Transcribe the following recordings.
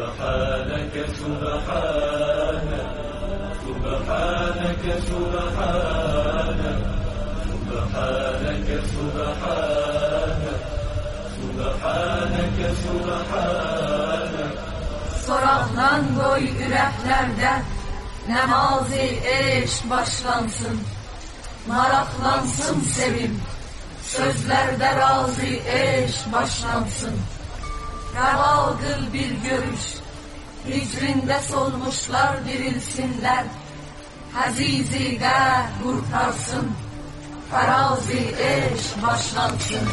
سبحانك سبحانك سبحانك سبحانك سبحانك سبحانك سبحانك سبحانك. Soraqlandı ürəklərdə Nəmazi eşq başlansın, maraqlansın sevim, sözlərdə razı eşq başlansın. Rəva qıl bir görüş, hicrində solmuşlar dirilsinlər. Həzizi qəhr qurtarsın, fərazi eşq başlansın.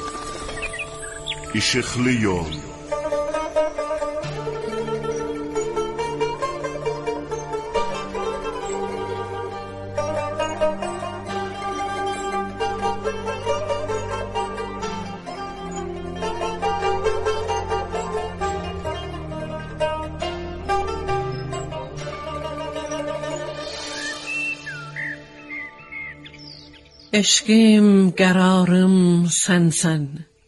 İşıqlı yol. Eşqim, qərarım sənsən,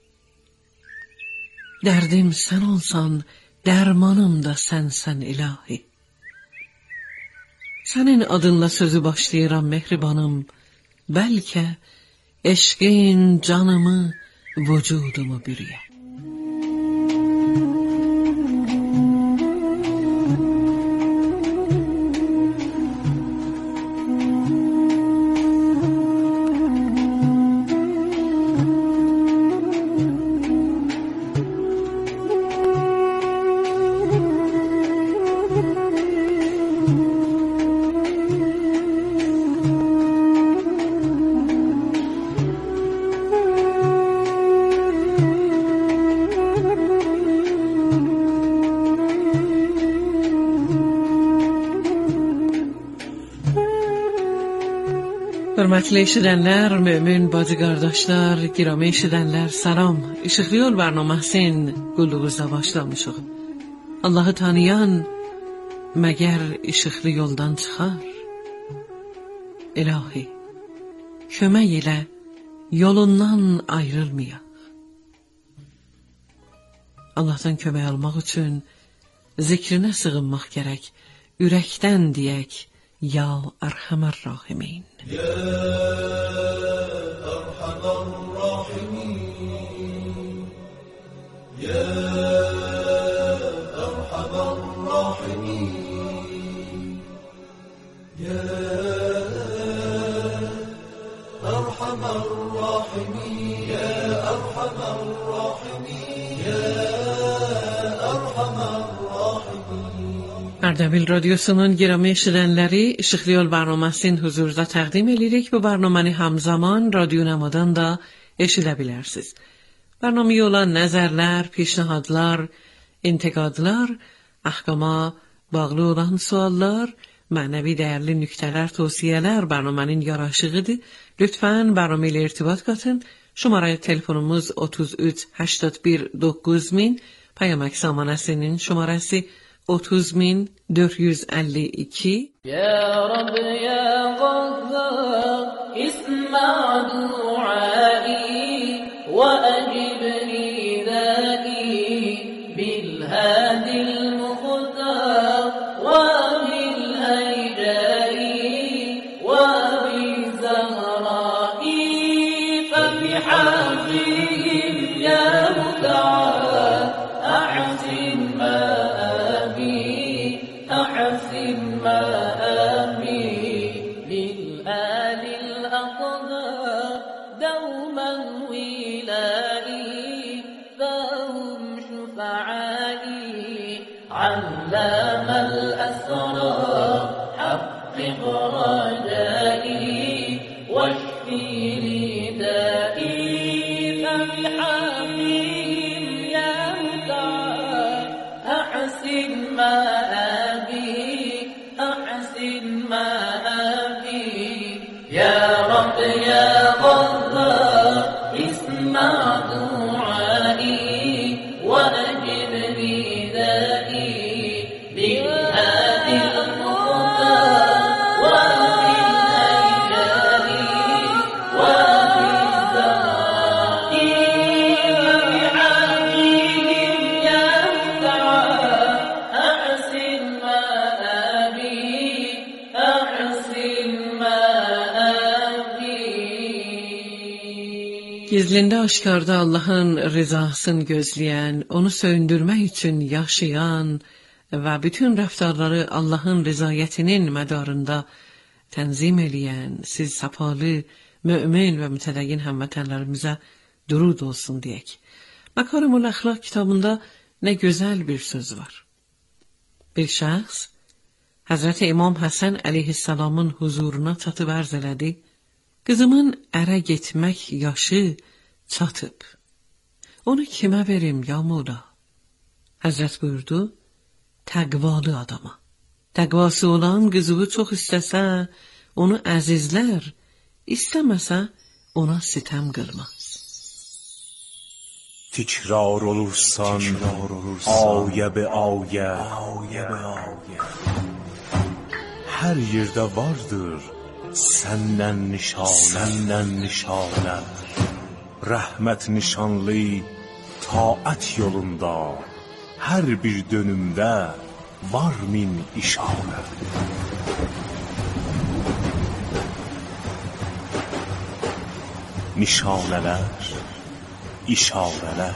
dərdim sən olsan, dərmanım da sənsən ilahi. Sənin adınla sözü başlayıram mehribanım, bəlkə eşqin canımı, vücudumu bürüyə. Hörmətli eşidənlər, mömin bacı qardaşlar, giramı eşidənlər, salam. İşıqlı yol bərnaməsin qulluğuza başlamışıq. Allahı tanıyan məgər işıqlı yoldan çıxar? İlahi, kömək ilə yolundan ayrılmayaq. Allahdan kömək almaq üçün zikrinə sığınmaq gərək, ürəkdən deyək, Ya Erhamer Rahimin. Ya Erhamer Rahimin. Ya Erhamer Rahimin. Ya Erhamer Rahimin. Ya Erhamer Rahimin. Ya Erhamer Ərdəbil radiosunun giramı eşidənləri, İşıqlı yol bərnaməsin huzurda təqdim edirik. Bu bərnaməni hamzaman radyo namadan da eşidə bilərsiniz. Bərnaməyə olan nəzərlər, peşnahadlar, intiqadlar, əhkama bağlı olan suallar, mənəvi dəyərli nüktələr, tövsiyələr bərnamənin yaraşığıdır. Lütfən bərnamə ilə irtibat qatın. Şumarə telefonumuz 33 81 9000, payamak samanəsinin şumarəsi 30452. Ya Rab ya Gaffar isma' du'ai wa ajib nidai bil hadil mukhtar wa bil haydai wa bil zahrai fa bihafihim ya muta'al ahsin ma أحسن مآبي للآل الأقدار دوما ولائي فهم شفعائي علام الأسرار حقق رجائي واشفي ندائي فبحافظهم يا متعال أحسن يا رب يا غفار اسمع دعائي وأجب ندائي بالهادي المختار وبالأيجاد وبالزهراء فبحافظهم يا متعال Gizlində aşkarda Allahın rızasını gözləyən, onu söndürmək üçün yaşayan və bütün rəftarları Allahın rızayətinin mədarında tənzim eləyən siz səfalı, mömin və mütədəyin həmvətənlərimizə durud olsun deyək. Makarimul Əxlaq kitabında nə gözəl bir söz var. Bir şəxs Həzrəti İmam Həsən əleyhissalamın huzuruna çatıb ərz elədi. Qızımın ərə getmək yaşı çatıb. Onu kimə verim ya Mola? Həzrət buyurdu, təqvalı adama. Təqvası olan qızığı çox istəsə, onu əzizlər, istəməsə, ona sitem qılmaz. Tikrar olursan, ayə be ayə, hər yerdə vardır səndən nişanə, rəhmət nişanlı taət yolunda, hər bir dönümdə var min işarə. Nişanələr, işarələr.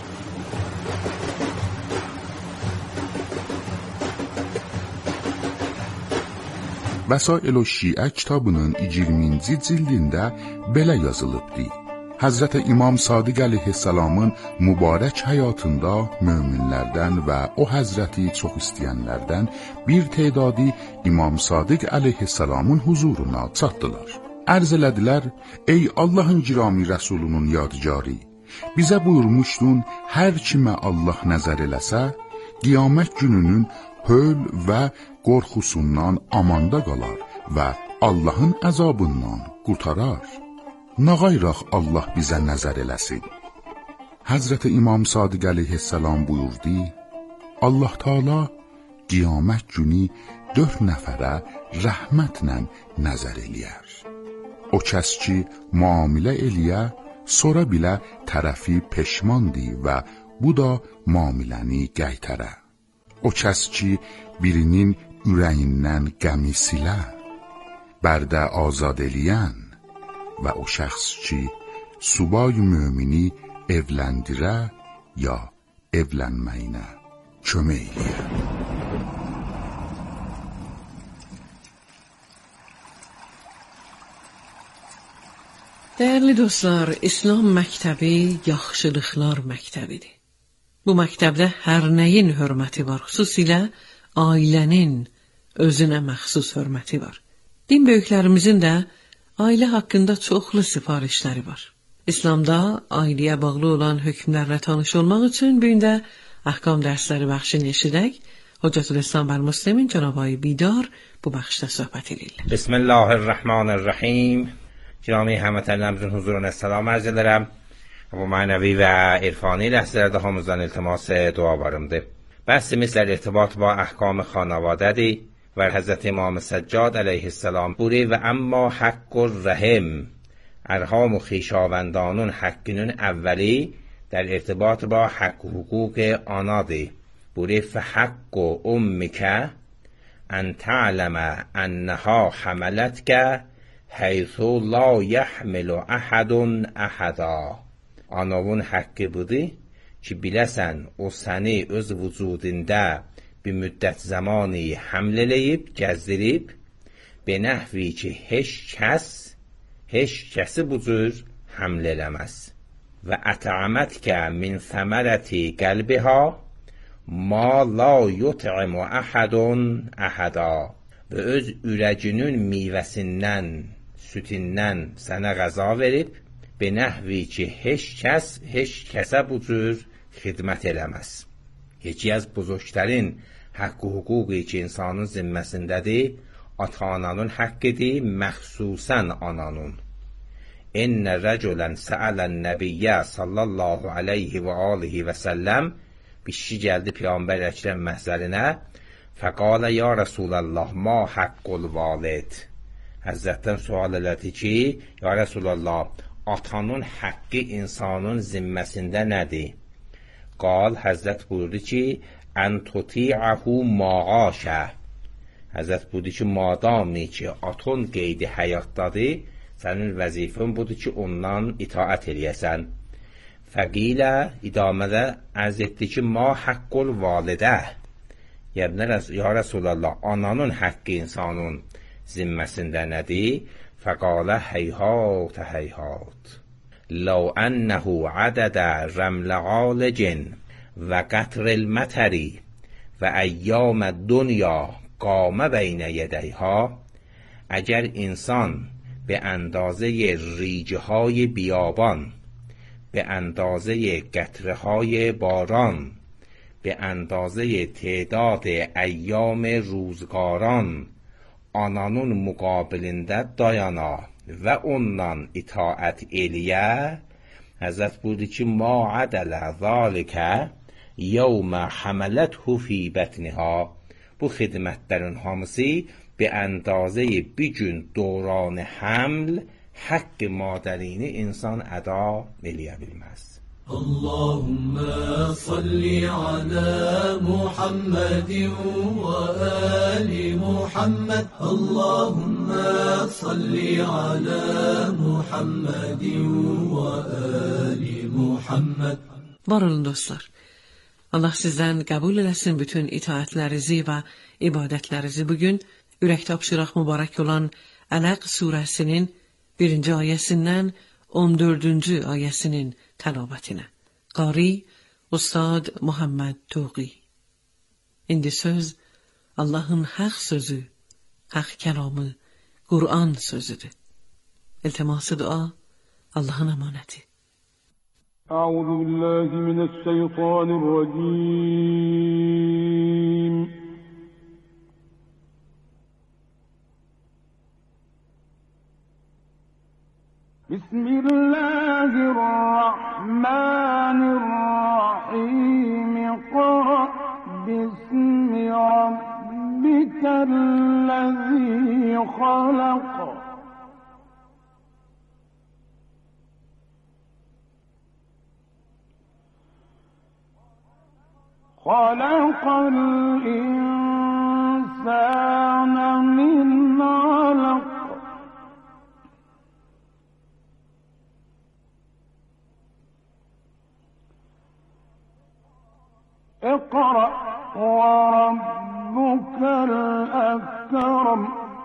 Vəsail-i Şiə kitabının 20-ci cildində belə yazılıbdır. Həzrət İmam Sadiq əleyhissalamın mübarək həyatında möminlərdən və o həzrəti çox istəyənlərdən bir tədadı İmam Sadiq əleyhissalamın huzuruna çatdılar. Ərz elədilər, ey Allahın girami rəsulunun yadigarı, bizə buyurmuşdun, hər kimə Allah nəzər eləsə, qiyamət gününün höl və qorxusundan amanda qalar və Allahın əzabından qurtarar. Nağayraq Allah bizə nəzər eləsin. Həzrət İmam Sadiq əleyhissalam buyurdu, Allah Taala qiyamət günü 4 nəfərə rəhmətlə nəzər eləyər. O kəs ki, müamilə eləyə, sonra bilə tərəfi peşmandır və bu da müamiləni qaytarə. O kəs ki, birinin ürəyindən qəmi silə, bərdə azad eləyən və o şəxs ki, subay mümini evləndirə ya evlənməyinə kömək eləyər. Dəyərli dostlar, İslam məktəbi yaxşılıqlar məktəbidir. Bu məktəbdə hər nəyin hörməti var, xüsusilə ailənin özünə məxsus hörməti var. Din böyüklərimizin də ailə haqqında çoxlu sifarişləri var. İslamda ailəyə bağlı olan hökmlərlə tanış olmaq üçün bu gün də əhkam dərsləri bəxşini eşidək. Hocətülislam bəl Müslimin Cənab-ı Bidar bu bəxşdə söhbət edirlər. Bismillahirrahmanirrahim. Girami həmvətənlərimizin huzuruna salam ərz edirəm. Bu mənəvi və irfani ləhzələrdə hamımızdan iltimas dua varımdır. Bəhsimiz در ارتباط با احکام خانواده‌دی و حضرت امام سجاد علیه السلام بوری و اما حق الرحم ارحام و خویشاوندانون حقینون اولی در ارتباط با حق و حقوق آنادی بوری فحق امک ان تعلم انها حملتک حیث لا یحمل احد احدا. آناون حقی بودی ki biləsən o səni öz vücudində bir müddət zamanı həml eləyib, gəzdirib, benəhvi ki, heç kəsi bu cür həml eləməz. Və ətəmətkə min səmərəti qəlbiha ma la yut'imu əhədun əhəda. Və öz ürəcinin meyvəsindən, sütindən sənə qəza verib, benəhvi ki, heç kəsə bu cür xidmət eləməz. Yeki az buzurglərin haqqı hüquqi ki, insanın zimməsindədir, ata-ananın haqqıdır, məxsusən ananın. İnnə rəculən səələn nəbiyyə sallallahu aleyhi və alihi və səlləm bir kişi gəldi Peyğəmbər Əkrəm məhzərinə fəqalə ya Rəsulallah ma haqqul valid. Həzrətdən sual elədi ki, ya Rəsulallah, atanın haqqı insanın zimməsində nədir? Qal, Həzrət buyurdu ki, ən tuti'ahu mağaşə. Həzrət buyurdu ki, madami ki, atın qeydi həyatdadır, Sənin vəzifən budur ki, ondan itaət eləyəsən. Fəqilə idamədə ərz etdi ki, ma haqqul validə. Yəni, ya Rasulallah, ananın haqqı insanın zimməsində nədir? Fəqalə heyhat heyhat. لو أنه عدد رمل عالج وقطر المطر وأيام الدنیا قام بین یدیها، اگر انسان به اندازه ریجه های بیابان، به اندازه قطره های باران، به اندازه تعداد ایام روزگاران آنانın müqabilində dayana və ondan itaət eləyə, Həzrət buyurdu ki, ma ədələ zalikə yevmə həmələthu fi bətniha. Bu xidmətlərin hamısı به اندازه bir gün دوران حمل حق مادرینه انسان ادا eləyə bilməz. اللهم صل على محمد وآل محمد. اللهم صل على محمد وآل محمد. Var olun dostlar. Allah sizdən qəbul eləsin bütün itaətlərinizi və ibadətlərinizi. Bugün ürək tapşıraq mübarək olan Ələq surəsinin 1-ci ayəsindən 14-cü ayəsinin təlabətinə. Qari Ustad Muhammed Tuği. İndi söz Allahın haq sözü, haq kəlamı, Qur'an sözüdür. İltiması dua Allahın əmanəti. أعوذ بالله من الشيطان الرجيم. بسم الله الرحمن الرحيم. اقرأ باسم ربك الذي خلق. خلق الإنسان من علق. اقرأ وربك الأكرم.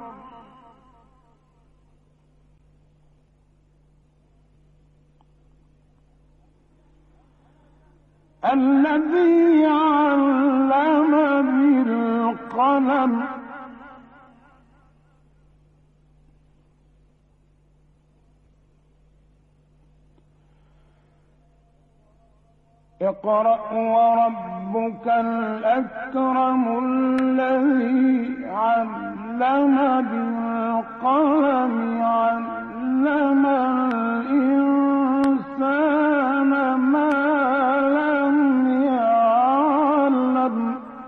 الذي علم بالقلم. اقرأ وربك الأكرم الذي علم بالقلم علم الإنسان ما لم يعلم.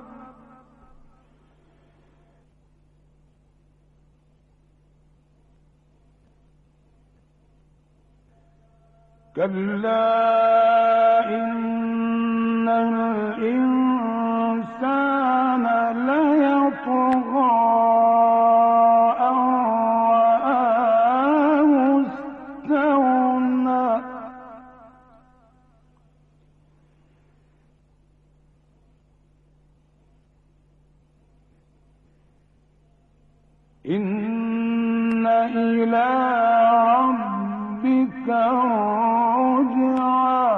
كلا إن الإنسان ليطغى أن رآه استغنى. إن إلى ربك الرجعى.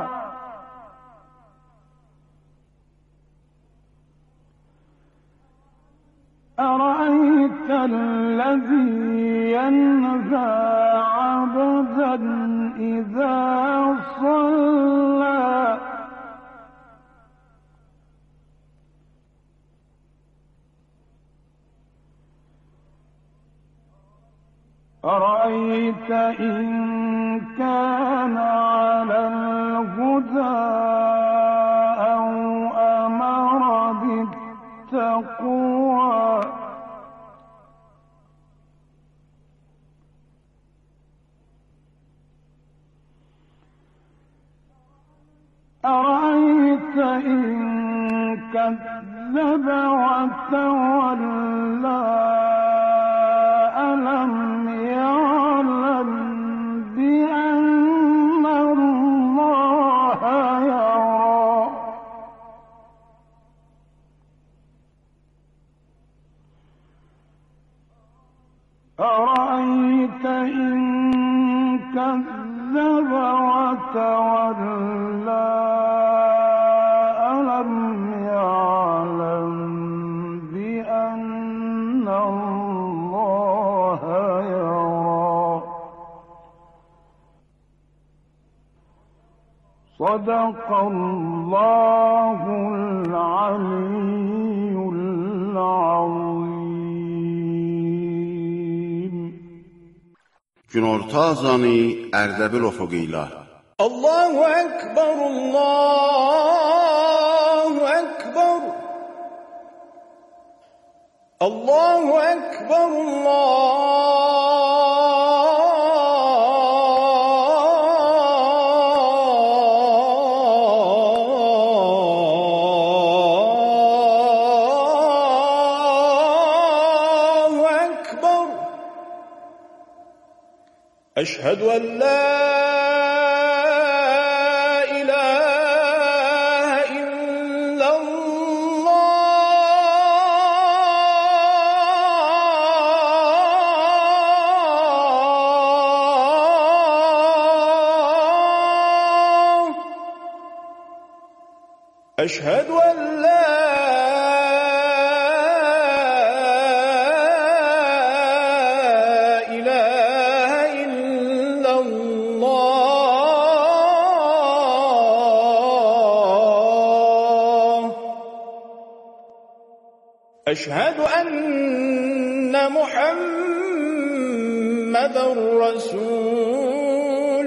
أرأيت الذي ينهى عبدا إذا صلى. أرأيت إن كان على الهدى أو أمر بالتقوى. أرأيت إن كذب وتولى. ألم يعلم أرأيت إن كذب وتولى ألم يعلم بأن الله يرى صدق الله العلي العظيم. Günorta azanı Ərdəbil oxuğuyla. Allahu Ekber, Allahu Ekber. Allahu Ekber, Allahu Ekber. Eşhedü en la أشهد أن لا إله إلا الله. أشهد أن محمدًا رسول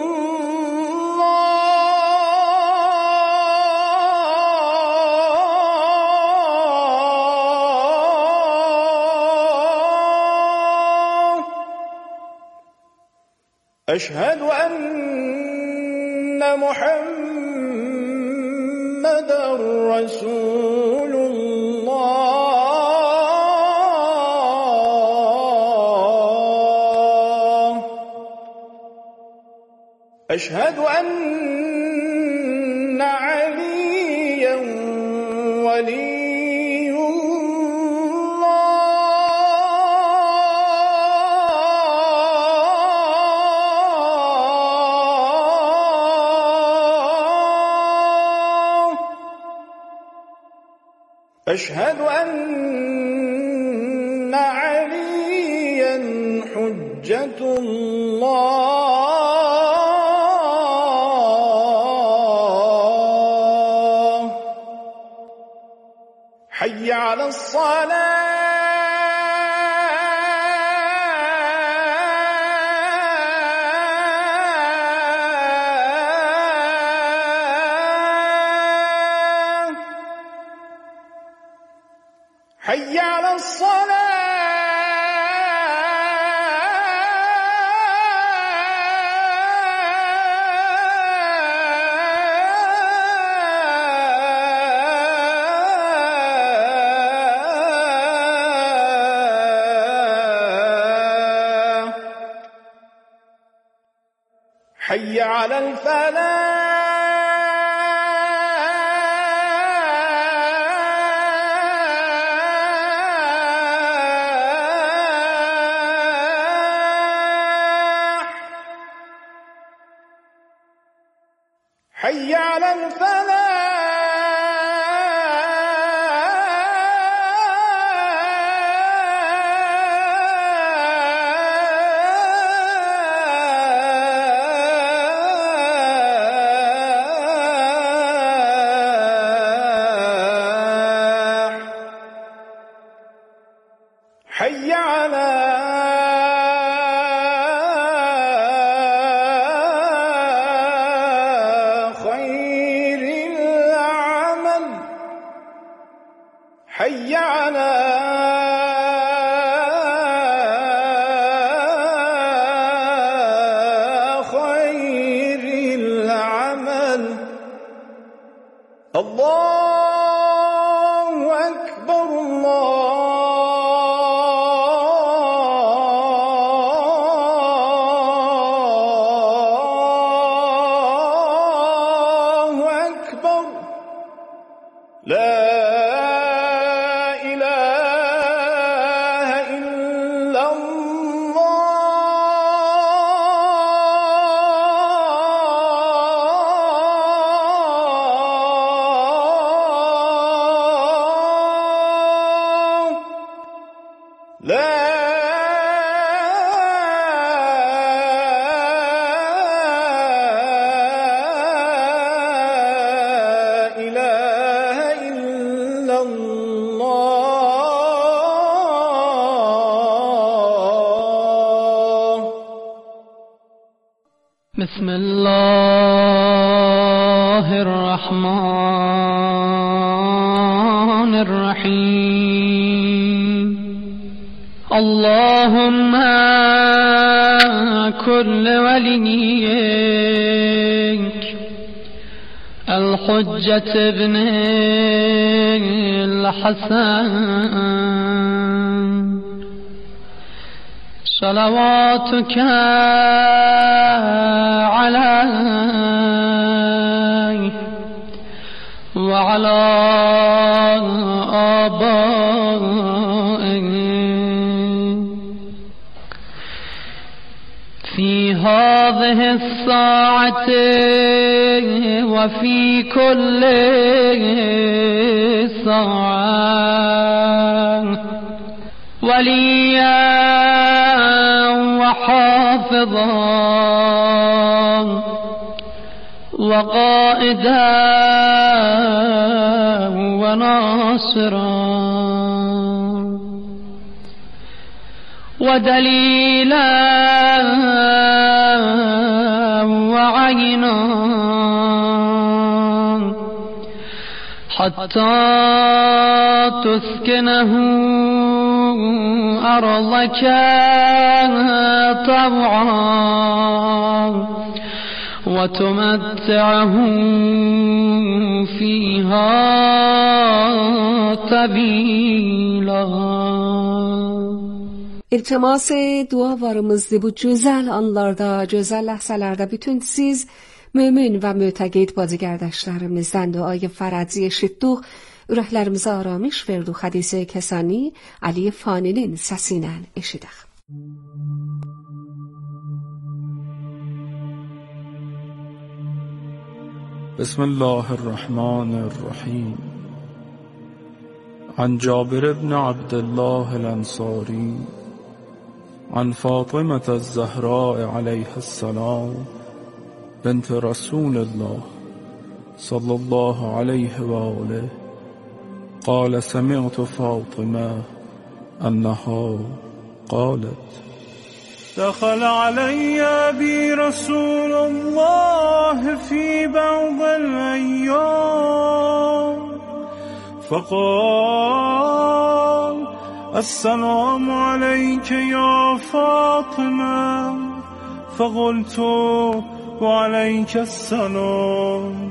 أشهد أن محمدًا رسول الله. أشهد أن عليًا ولي أشهد أن عليًا حجة الله. حي على الصلاة. حي على الصلاة. حي على الفلاح. حي على الفلاح. حي على خير العمل. حي على خير العمل. الله أكبر، الله أكبر. لا إله بسم الله الرحمن الرحيم اللهم كل وليك الحجة ابن الحسن صلواتك عليه وعلى آبائه في هذه الساعة وفي كل ساعة وليا وحافظا وقائدا وناصرا ودليلا وعينا حتى تسكنه أرضك طوعا وتمتعه فيها طويلا. İltimas dualarımızdır bu gözəl anlarda, gözəl ləhzələrdə bütün siz mömin və mütəqid bazıgərdaşlarımızdan duayı fərəzi eşitdik. Ürəklərimizə aramış verdik. Hədisi kəsani Ali Faninin səsinə eşidək. بسم الله الرحمن الرحيم. عن جابر بن عبد الله الأنصاري عن فاطمة الزهراء عليها السلام بنت رسول الله صلى الله عليه وآله قال سمعت فاطمة أنها قالت دخل علي أبي رسول الله في بعض الأيام فقال السلام عليك يا فاطمة فقلت وعليك السلام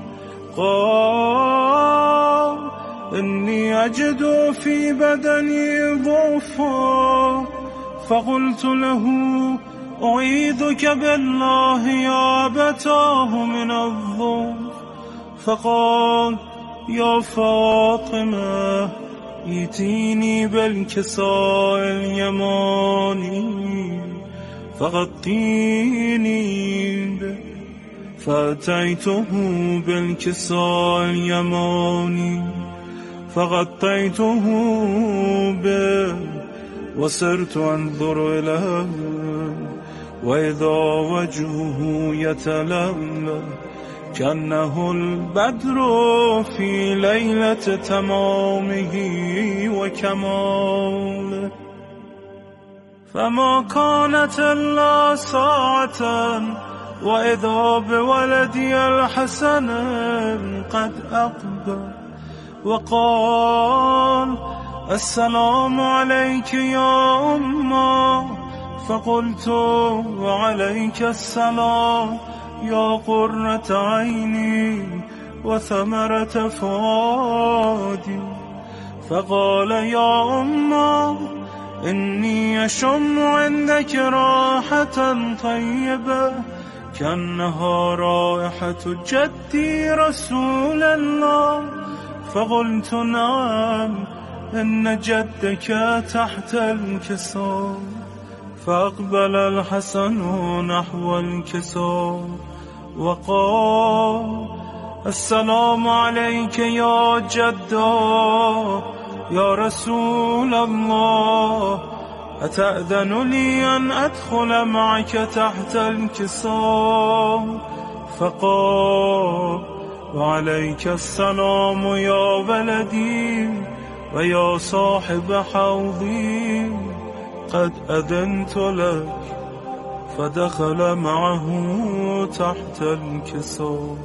قال إني أجد في بدني ضعفا فقلت له أعيذك بالله يا أبتاه من الضعف فقال يا فاطمة ائتيني بالكساء اليماني فغطيني به فأتيته بالكساء اليماني فغطيته به وصرت أنظر إليه وإذا وجهه يتلألأ كأنه البدر في ليلة تمامه وكماله فما كانت إلا ساعة وإذا بولدي الحسن قد أقبل وقال السلام عليك يا أمه فقلت وعليك السلام يا قرة عيني وثمرة فؤادي فقال يا أمه إني أشم عندك راحة طيبة كأنها رائحة جدي رسول الله فقلت نعم إن جدك تحت الكساء فأقبل الحسن نحو الكساء وقال السلام عليك يا جدا يا رسول الله أتأذن لي أن أدخل معك تحت الكساء؟ فقال وعليك السلام يا ولدي ويا صاحب حوضي، قد أذنت لك. فدخل معه تحت الكساء.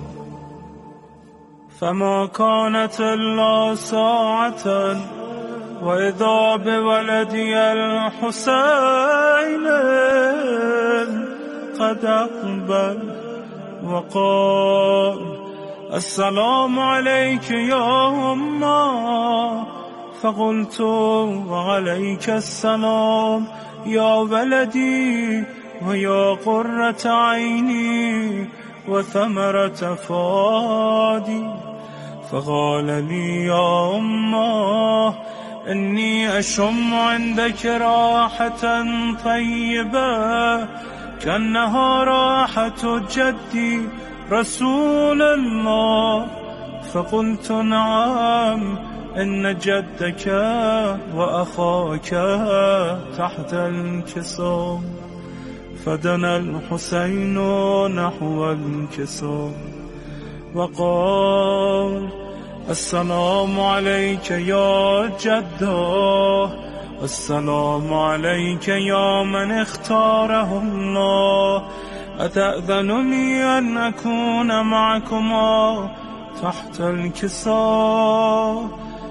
فما كانت إلا ساعة وإذا بولدي الحسين قد أقبل وقال السلام عليك يا أمه. فقلت وعليك السلام يا ولدي ويا قرة عيني وثمرة فؤادي. فقال لي يا أمه إني أشم عندك راحة طيبة كأنها راحة جدي رسول الله. فقلت نعم، إن جدك وأخاك تحت الكساء. فدنا الحسين نحو الكساء وقال السلام عليك يا جده، السلام عليك يا من اختاره الله. أتأذن لي أن أكون معكما تحت الكساء؟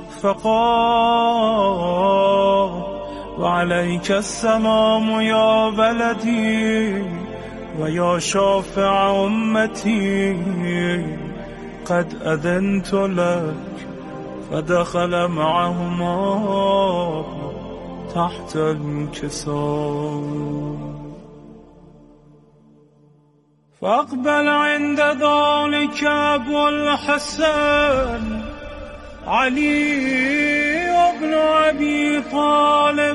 فقال وعليك السلام يا ولدي ويا شافع أمتي، قد أذنت لك. فدخل معهما تحت الكساء. فأقبل عند ذلك أبو الحسن علي وابن أبي طالب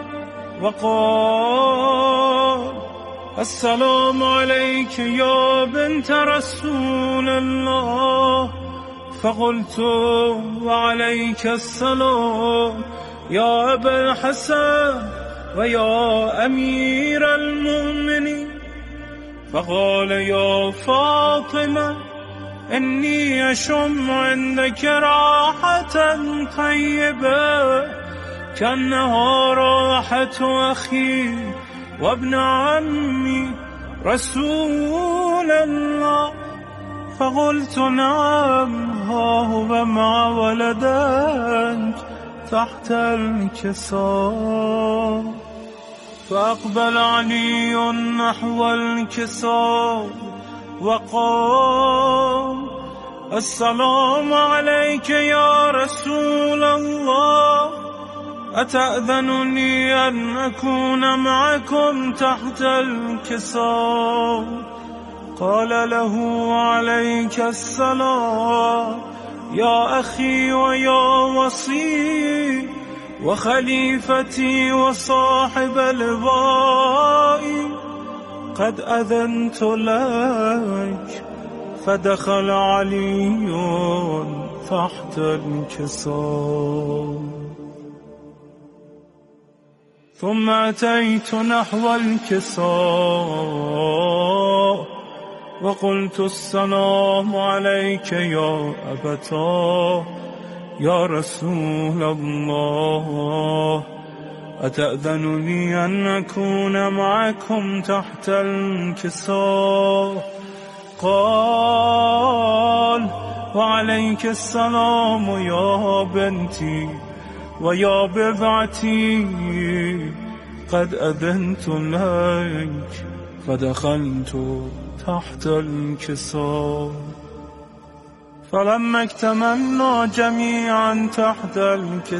وقال السلام عليك يا بنت رسول الله. فقلت وعليك السلام يا أبا الحسن ويا أمير المؤمنين. فقال يا فاطمة إني أشم عندك راحة طيبة كأنها راحة أخي وابن عمي رسول الله. فقلت نعم، ها هو مع ولدك تحت الكساء. فأقبل علي نحو الكساء وقال السلام عليك يا رسول الله، أتأذن لي أن أكون معكم تحت الكساء؟ قال له عليك السلام يا أخي ويا وصي وخليفتي وصاحب لوائي، قد أذنت لك. فدخل علي تحت الكساء. ثم أتيت نحو الكساء وقلت السلام عليك يا أبتاه يا رسول الله، أتأذن لي أن أكون معكم تحت الكساء؟ قال وعليك السلام يا بنتي ويا بضعتي، قد أذنت لك. فدخلت تحت الكساء. فلما اكتملنا جميعا تحت الكساء